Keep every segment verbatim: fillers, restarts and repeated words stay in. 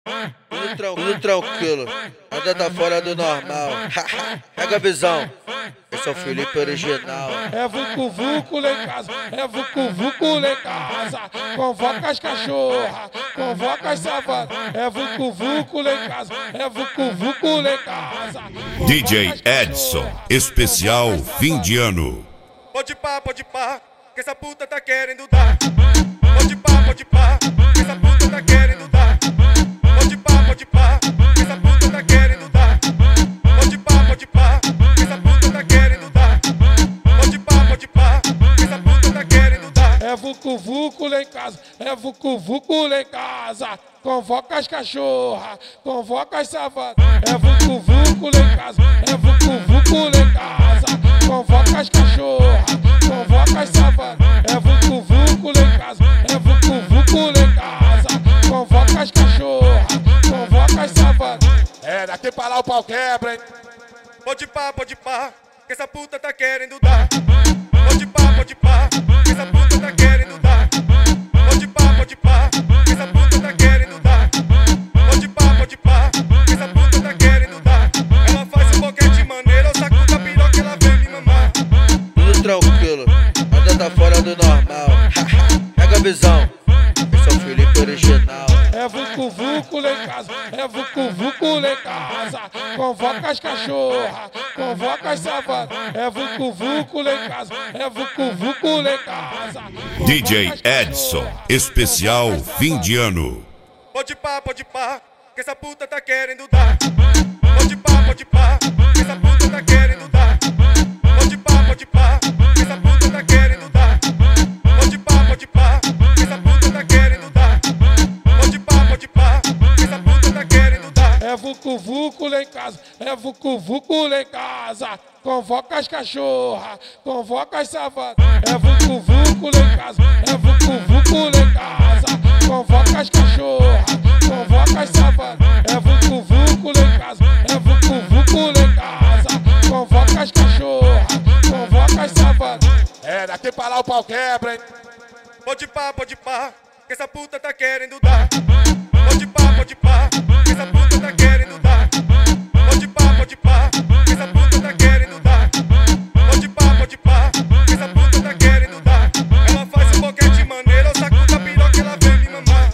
Tudo tranquilo, tudo tranquilo. Nada tá fora do normal. Pega a visão. Esse é o Felipe original. É vucu vucu lá em casa, é vucu vucu lá em casa. Convoca as cachorras, convoca as savanas. É vucu vucu lá em casa, é vucu vucu lá em casa. D J Edson, especial fim de ano. Pode pá, pode pá, que essa puta tá querendo dar. Pode pá, pode pá, que essa puta tá querendo dar. Pode pá, pode pá, que essa puta tá querendo dar. Pode pá, pode pá, que essa puta tá querendo dar. Pode pá, pode pá, que essa puta tá querendo dar. É vucu vucu lá em casa, é vucu vucu lá em casa. Convoca as cachorras, convoca as savanas. É vucu vucu lá em casa, é vucu vucu lá em casa. Convoca as cachorras, convoca as savanas. É vucu vucu lá em casa, é vucu vucu lá em casa. Convoca as cachorras, convoca as savanas. É, daqui pra lá o pau quebra, hein? Pode pá, pode pá, que essa puta tá querendo dar. Pode pá, pode pá, que essa puta tá querendo dar. Pode pá, pode pá, que essa puta tá querendo dar. Pode pá, pode pá, que essa puta tá querendo dar. Ela faz um boquete maneiro, o saco da piroca ela vem me mamar. Tudo tranquilo. Nada tá fora do normal. Pega a visão. Esse é o Felipe original. É vucu vucu lá em casa, é vucu vucu lá em casa. Convoca as cachorras, convoca as savanas. É vucu vucu lá em casa, é vucu vucu lá em casa. D J Edson, especial fim de ano. Pode pá, pode pá, que essa puta tá querendo dar. Pode pá, pode pá, que essa puta tá querendo dar. Pode pá, pode pá, que essa puta tá querendo dar. Pode pá, pode pá, que essa puta tá querendo dar. Pode pá, pode pá, que essa puta tá querendo dar. É vucu vucu lá em casa, é vucu vucu lá em casa. Convoca as cachorras, convoca as savanas. É vucu vucu lá em casa, é vucu vucu lá em casa. Convoca as cachorras, convoca as savanas. É vucu vucu lá em casa, é vucu vucu lá em casa. Convoca as cachorras, convoca as savanas. É, daqui pra lá o pau quebra, hein? Pode pá, pode pá, que essa puta tá querendo dar. Pode pá, pode pá, que essa puta tá querendo dar. Pode pá, pode pá, que essa puta tá querendo dar. Pode pá, pode pá, que essa puta tá querendo dar. Ela faz um boquete maneiro, o saco da piroca ela vem me mamar.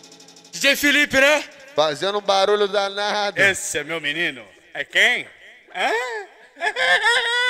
D J Felipe, né? Fazendo um barulho danado. Esse é meu menino. É quem? Hã?